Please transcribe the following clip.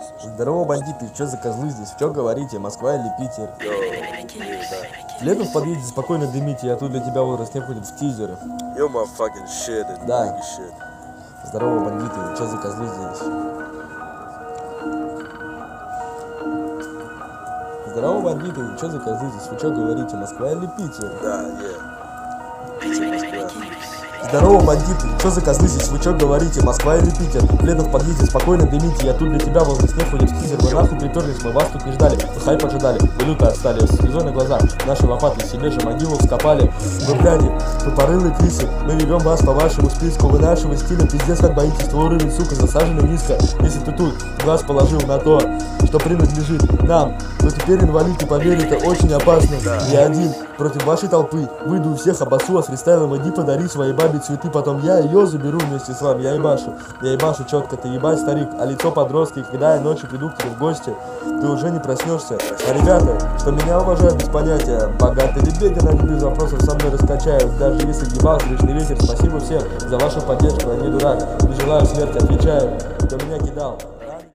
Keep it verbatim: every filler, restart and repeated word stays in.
Здорово, бандиты, что за козлы здесь? Что говорите, Москва или Питер? Летом в подъезде спокойно дымите, я тут для тебя возраст не входит в тизеры. You're my fucking shit and Да. nigga shit. Здорово, бандиты, что за козлы здесь? Здорово, бандиты, что за козлы здесь? Вы что говорите, Москва или Питер? Да, yeah. Питер, Москва. Здорово, бандиты, что за козлы здесь? Вы что говорите, Москва или Питер? Летом в подъезде спокойно дымите, я тут для тебя возле снег ходит в тизер. Вы нахуй приперлись, мы вас тут не ждали, вы хайп ожидали, вы люто отстали, с слезой на глазах, наши лопаты себе же могилу вскопали. Вы бляди, тупорылые крысы, мы ведем вас по вашему списку, вы нашего стиля, пиздец как боитесь, твой уровень, сука, засаженный низко. Если ты тут глаз положил на то, что принадлежит нам, то теперь инвалид, и поверь, это очень опасно. Я один против вашей толпы, выйду у всех, обоссу, а фристайлом иди подари своей бабе цветы, потом я ее заберу вместе с вами, я ебашу, я ебашу четко, ты ебать старик, а лицо подростки, когда я ночью приду к тебе в гости, ты уже не проснешься. А ребята, что меня уважают без понятия, богатый или беден, они без вопросов со мной раскачают, даже если ебал встречный ветер, спасибо всем за вашу поддержку, я не дурак, не желаю смерти, отвечаю, кто меня кидал.